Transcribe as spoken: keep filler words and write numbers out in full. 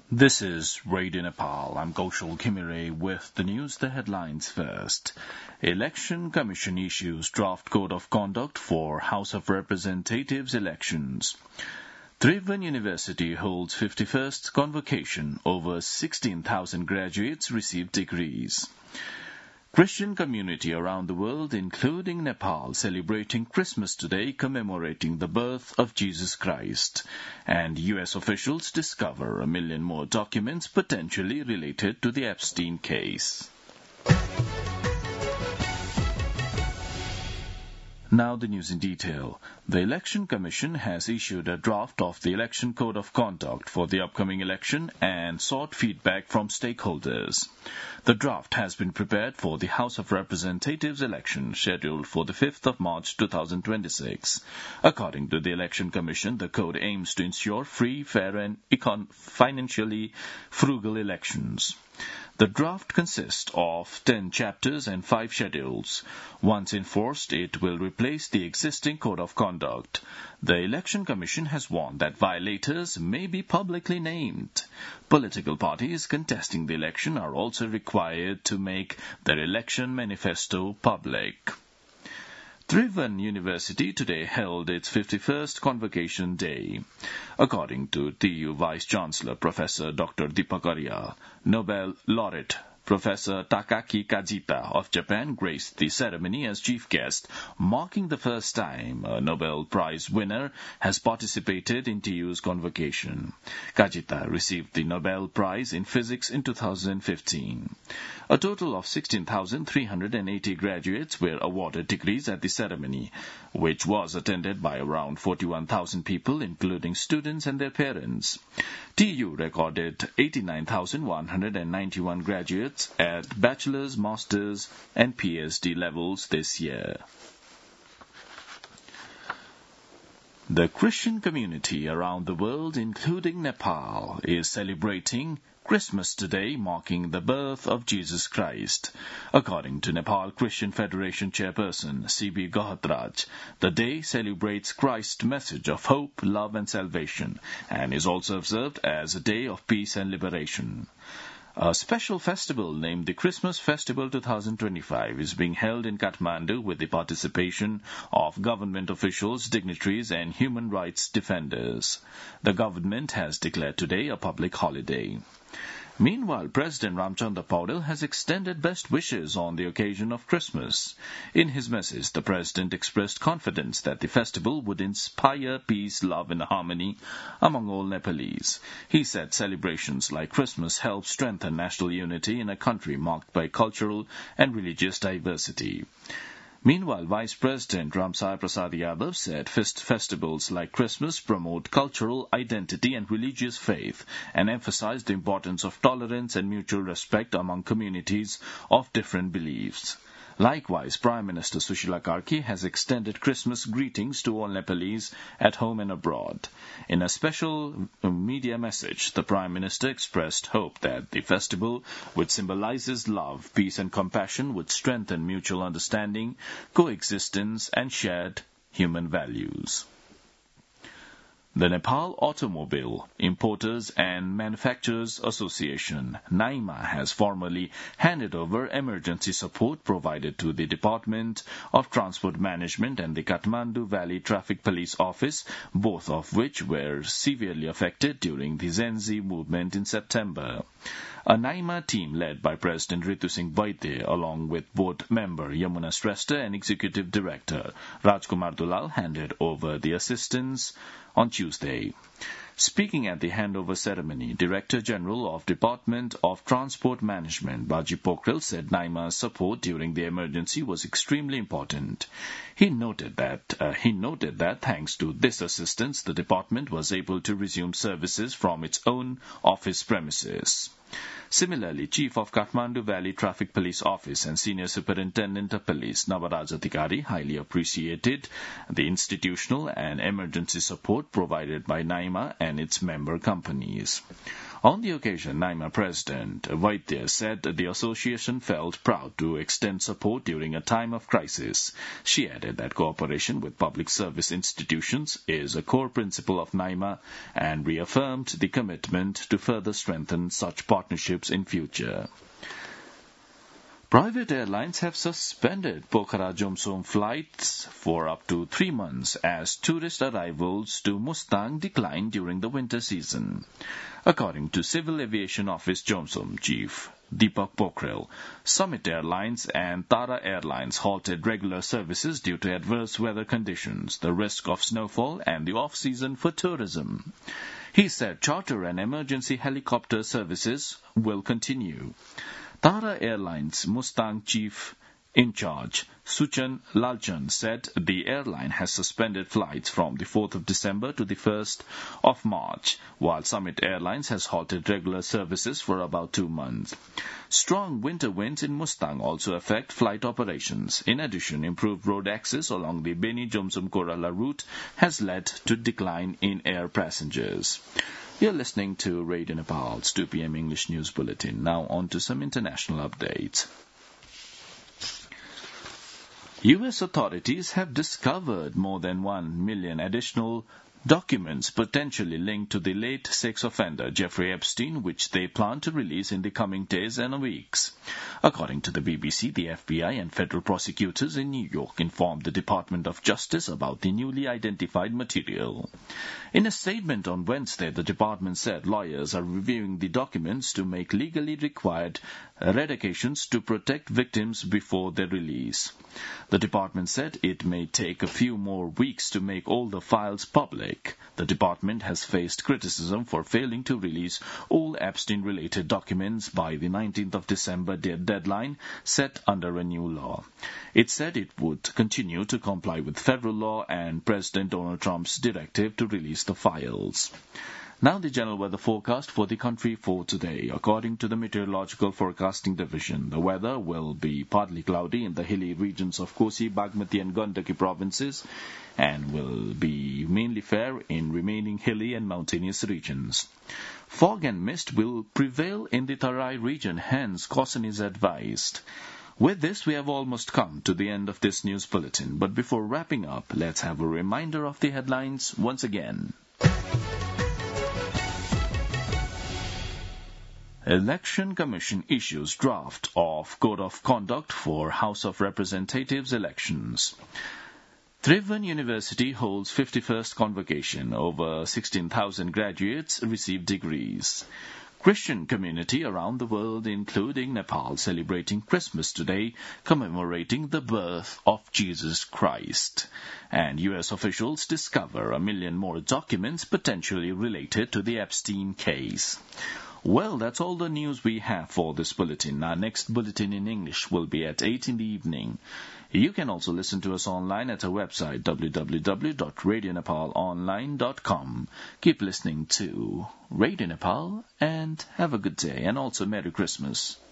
This is Radio Nepal. I'm Kaushal Khimere with the news, the headlines first. Election Commission issues draft code of conduct for House of Representatives elections. Tribhuvan University holds fifty-first convocation. Over sixteen thousand graduates receive degrees. Christian community around the world, including Nepal, celebrating Christmas today, commemorating the birth of Jesus Christ. And U S officials discover a million more documents potentially related to the Epstein case. Now the news in detail. The Election Commission has issued a draft of the Election Code of Conduct for the upcoming election and sought feedback from stakeholders. The draft has been prepared for the House of Representatives election scheduled for the fifth of March two thousand twenty-six. According to the Election Commission, the code aims to ensure free, fair and econ- financially frugal elections. The draft consists of ten chapters and five schedules. Once enforced, it will replace the existing Code of Conduct. The Election Commission has warned that violators may be publicly named. Political parties contesting the election are also required to make their election manifesto public. Tribhuvan University today held its fifty-first Convocation Day. According to T U Vice-Chancellor Professor Doctor Deepak Arya, Nobel laureate Professor Takaaki Kajita of Japan graced the ceremony as chief guest, marking the first time a Nobel Prize winner has participated in T U's convocation. Kajita received the Nobel Prize in Physics in two thousand fifteen. A total of sixteen thousand three hundred eighty graduates were awarded degrees at the ceremony, which was attended by around forty-one thousand people, including students and their parents. T U recorded eighty-nine thousand one hundred ninety-one graduates at bachelor's, master's, and P H D levels this year. The Christian community around the world, including Nepal, is celebrating Christmas today, marking the birth of Jesus Christ. According to Nepal Christian Federation chairperson C B Gahatraj, the day celebrates Christ's message of hope, love and salvation, and is also observed as a day of peace and liberation. A special festival named the Christmas Festival twenty twenty-five is being held in Kathmandu with the participation of government officials, dignitaries and human rights defenders. The government has declared today a public holiday. Meanwhile, President Ramchandra Paudel has extended best wishes on the occasion of Christmas. In his message, the President expressed confidence that the festival would inspire peace, love and harmony among all Nepalese. He said celebrations like Christmas help strengthen national unity in a country marked by cultural and religious diversity. Meanwhile, Vice President Ramsai Prasad Yadav said fest- festivals like Christmas promote cultural identity and religious faith and emphasize the importance of tolerance and mutual respect among communities of different beliefs. Likewise, Prime Minister Sushila Karki has extended Christmas greetings to all Nepalese at home and abroad. In a special media message, the Prime Minister expressed hope that the festival, which symbolizes love, peace and compassion, would strengthen mutual understanding, coexistence and shared human values. The Nepal Automobile Importers and Manufacturers Association, NAIMA, has formally handed over emergency support provided to the Department of Transport Management and the Kathmandu Valley Traffic Police Office, both of which were severely affected during the Zenzi movement in September. A NAIMA team led by President Ritu Singh Vaidya, along with board member Yamuna Shrestha and Executive Director Rajkumar Dulal, handed over the assistance on Tuesday. Speaking at the handover ceremony, Director General of Department of Transport Management Baji Pokhrel said NAIMA's support during the emergency was extremely important. He noted that uh, he noted that thanks to this assistance, the department was able to resume services from its own office premises. Similarly, Chief of Kathmandu Valley Traffic Police Office and Senior Superintendent of Police Navaraj Adhikari highly appreciated the institutional and emergency support provided by NAIMA and its member companies. On the occasion, Naima President Vaidya said the association felt proud to extend support during a time of crisis. She added that cooperation with public service institutions is a core principle of Naima and reaffirmed the commitment to further strengthen such partnerships in future. Private airlines have suspended Pokhara-Jomsom flights for up to three months as tourist arrivals to Mustang decline during the winter season. According to Civil Aviation Office Jomsom Chief Deepak Pokhrel, Summit Airlines and Tara Airlines halted regular services due to adverse weather conditions, the risk of snowfall, and the off-season for tourism. He said charter and emergency helicopter services will continue. Tara Airlines Mustang Chief in charge, Suchan Lalchan, said the airline has suspended flights from the fourth of December to the first of March, while Summit Airlines has halted regular services for about two months. Strong winter winds in Mustang also affect flight operations. In addition, improved road access along the Beni-Jomsom-Korala route has led to decline in air passengers. You're listening to Radio Nepal's two p.m. English News Bulletin. Now on to some international updates. U S authorities have discovered more than one million additional documents potentially linked to the late sex offender Jeffrey Epstein, which they plan to release in the coming days and weeks. According to the B B C, the F B I and federal prosecutors in New York informed the Department of Justice about the newly identified material. In a statement on Wednesday, the department said lawyers are reviewing the documents to make legally required redactions to protect victims before their release. The department said it may take a few more weeks to make all the files public. The department has faced criticism for failing to release all Epstein-related documents by the nineteenth of December deadline set under a new law. It said it would continue to comply with federal law and President Donald Trump's directive to release the files. Now the general weather forecast for the country for today. According to the Meteorological Forecasting Division, the weather will be partly cloudy in the hilly regions of Kosi, Bagmati and Gandaki provinces and will be mainly fair in remaining hilly and mountainous regions. Fog and mist will prevail in the Tarai region, hence caution is advised. With this, we have almost come to the end of this news bulletin. But before wrapping up, let's have a reminder of the headlines once again. Election Commission issues draft of Code of Conduct for House of Representatives elections. Tribhuvan University holds fifty-first convocation. Over sixteen thousand graduates receive degrees. Christian community around the world, including Nepal, celebrating Christmas today, commemorating the birth of Jesus Christ. And U S officials discover a million more documents potentially related to the Epstein case. Well, that's all the news we have for this bulletin. Our next bulletin in English will be at eight in the evening. You can also listen to us online at our website, w w w dot radio nepal online dot com. Keep listening to Radio Nepal and have a good day and also Merry Christmas.